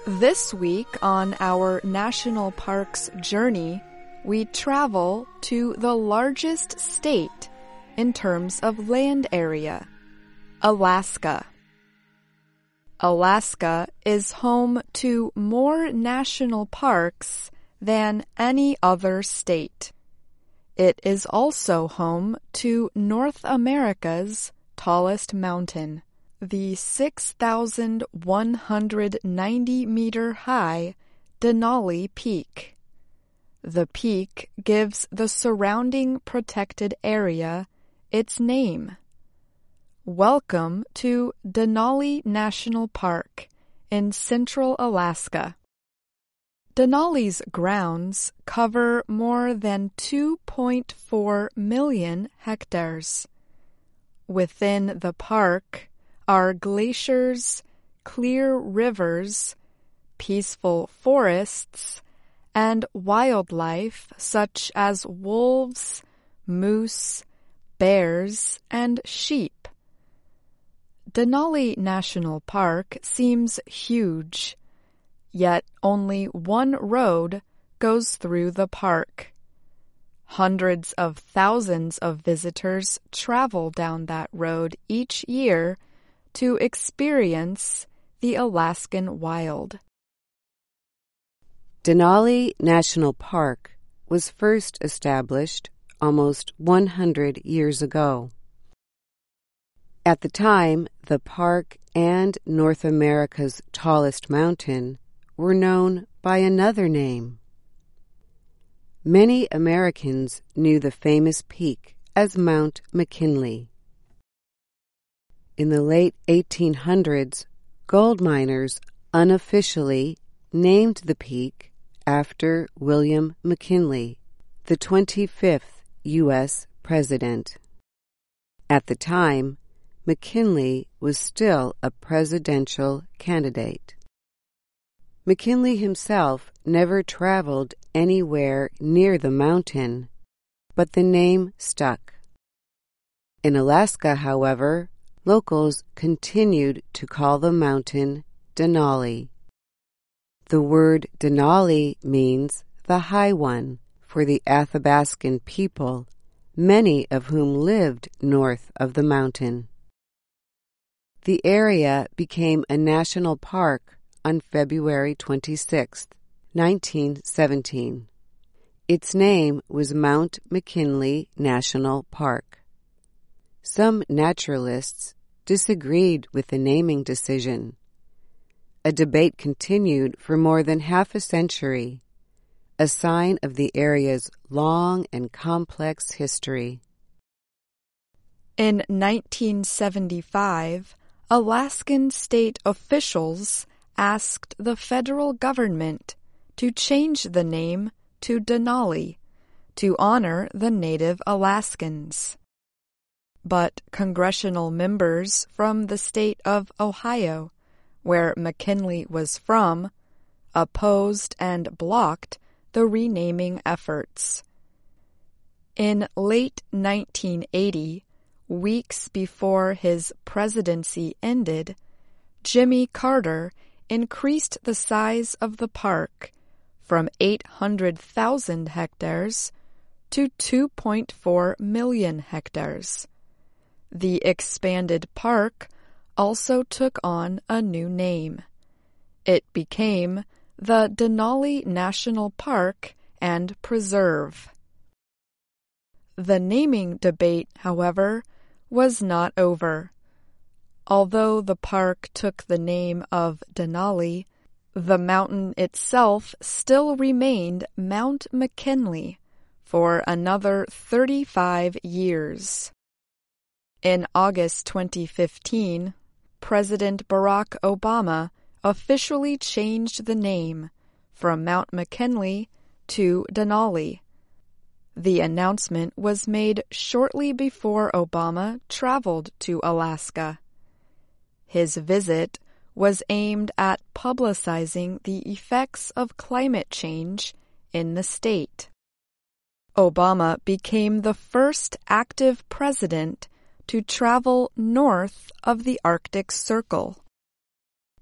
This week on our National Parks journey, we travel to the largest state in terms of land area, Alaska. Alaska is home to more national parks than any other state. It is also home to North America's tallest mountain, the 6,190-meter high Denali Peak. The peak gives the surrounding protected area its name. Welcome to Denali National Park in central Alaska. Denali's grounds cover more than 2.4 million hectares. Within the park are glaciers, clear rivers, peaceful forests, and wildlife such as wolves, moose, bears, and sheep. Denali National Park seems huge, yet only one road goes through the park. Hundreds of thousands of visitors travel down that road each year to experience the Alaskan wild. Denali National Park was first established almost 100 years ago. At the time, the park and North America's tallest mountain were known by another name. Many Americans knew the famous peak as Mount McKinley. In the late 1800s, gold miners unofficially named the peak after William McKinley, the 25th U.S. President. At the time, McKinley was still a presidential candidate. McKinley himself never traveled anywhere near the mountain, but the name stuck. In Alaska, however, locals continued to call the mountain Denali. The word Denali means the high one for the Athabascan people, many of whom lived north of the mountain. The area became a national park on February 26, 1917. Its name was Mount McKinley National Park. Some naturalists disagreed with the naming decision. A debate continued for more than half a century, a sign of the area's long and complex history. In 1975, Alaskan state officials asked the federal government to change the name to Denali to honor the native Alaskans. But congressional members from the state of Ohio, where McKinley was from, opposed and blocked the renaming efforts. In late 1980, weeks before his presidency ended, Jimmy Carter increased the size of the park from 800,000 hectares to 2.4 million hectares. The expanded park also took on a new name. It became the Denali National Park and Preserve. The naming debate, however, was not over. Although the park took the name of Denali, the mountain itself still remained Mount McKinley for another 35 years. In August 2015, President Barack Obama officially changed the name from Mount McKinley to Denali. The announcement was made shortly before Obama traveled to Alaska. His visit was aimed at publicizing the effects of climate change in the state. Obama became the first active president to travel north of the Arctic Circle.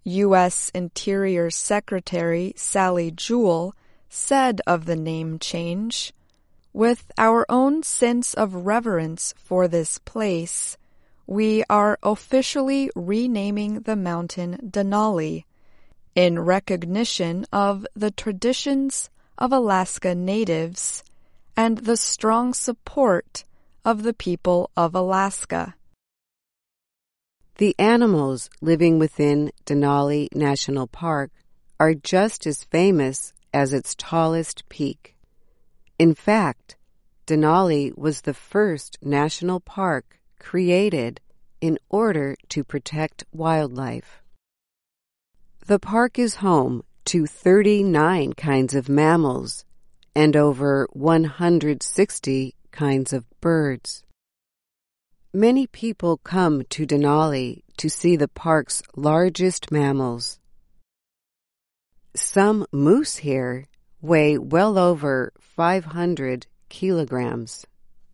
U.S. Interior Secretary Sally Jewell said of the name change, "With our own sense of reverence for this place, we are officially renaming the mountain Denali in recognition of the traditions of Alaska Natives and the strong support of the people of Alaska." The animals living within Denali National Park are just as famous as its tallest peak. In fact, Denali was the first national park created in order to protect wildlife. The park is home to 39 kinds of mammals and over 160 kinds of birds. Many people come to Denali to see the park's largest mammals. Some moose here weigh well over 500 kilograms.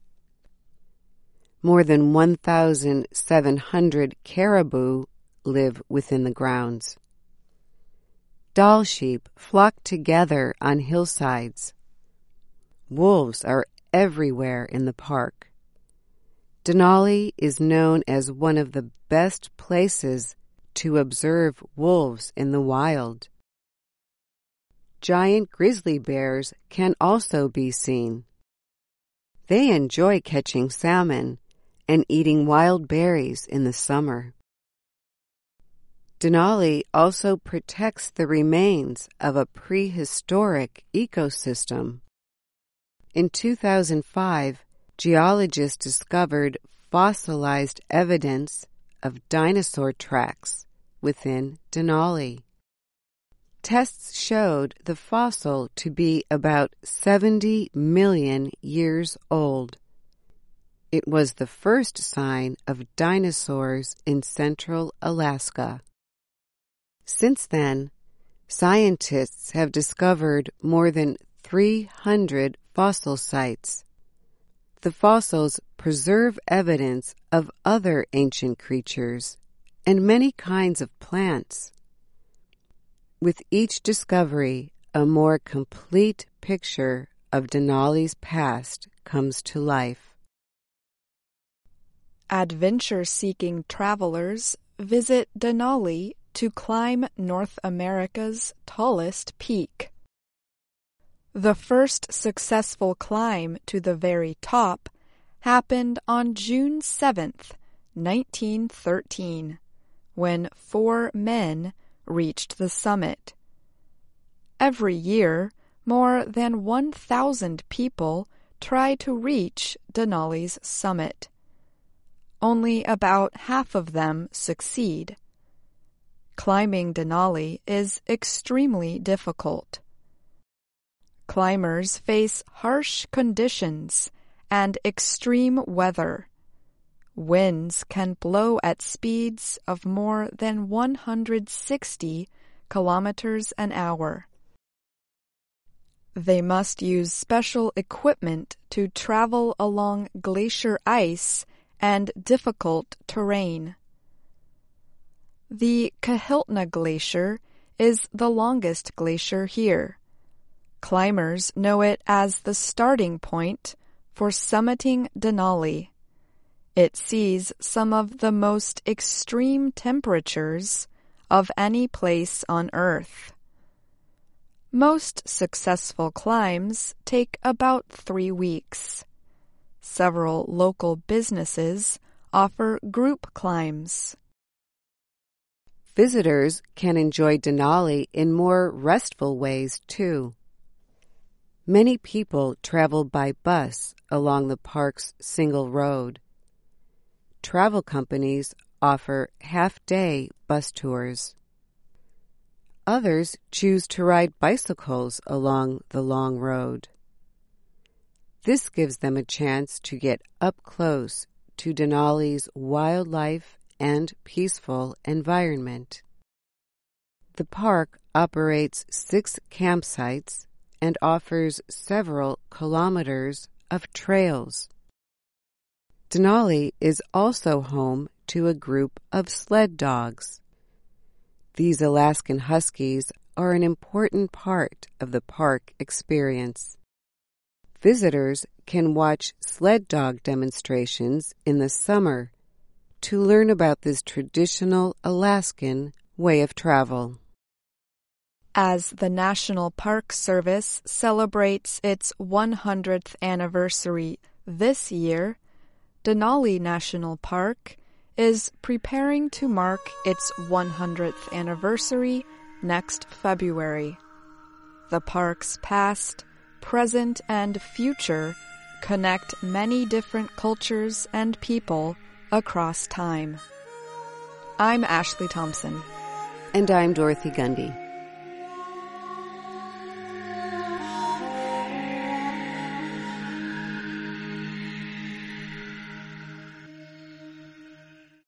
More than 1,700 caribou live within the grounds. Dall sheep flock together on hillsides. Wolves are everywhere in the park. Denali is known as one of the best places to observe wolves in the wild. Giant grizzly bears can also be seen. They enjoy catching salmon and eating wild berries in the summer. Denali also protects the remains of a prehistoric ecosystem. In 2005, geologists discovered fossilized evidence of dinosaur tracks within Denali. Tests showed the fossil to be about 70 million years old. It was the first sign of dinosaurs in central Alaska. Since then, scientists have discovered more than 300 fossil sites. The fossils preserve evidence of other ancient creatures and many kinds of plants. With each discovery, a more complete picture of Denali's past comes to life. Adventure-seeking travelers visit Denali to climb North America's tallest peak. The first successful climb to the very top happened on June 7th, 1913, when 4 men reached the summit. Every year, more than 1,000 people try to reach Denali's summit. Only about half of them succeed. Climbing Denali is extremely difficult. Climbers face harsh conditions and extreme weather. Winds can blow at speeds of more than 160 kilometers an hour. They must use special equipment to travel along glacier ice and difficult terrain. The Kahiltna Glacier is the longest glacier here. Climbers know it as the starting point for summiting Denali. It sees some of the most extreme temperatures of any place on Earth. Most successful climbs take about 3 weeks. Several local businesses offer group climbs. Visitors can enjoy Denali in more restful ways, too. Many people travel by bus along the park's single road. Travel companies offer half-day bus tours. Others choose to ride bicycles along the long road. This gives them a chance to get up close to Denali's wildlife and peaceful environment. The park operates 6 campsites and offers several kilometers of trails. Denali is also home to a group of sled dogs. These Alaskan Huskies are an important part of the park experience. Visitors can watch sled dog demonstrations in the summer to learn about this traditional Alaskan way of travel. As the National Park Service celebrates its 100th anniversary this year, Denali National Park is preparing to mark its 100th anniversary next February. The park's past, present, and future connect many different cultures and people across time. I'm Ashley Thompson. And I'm Dorothy Gundy.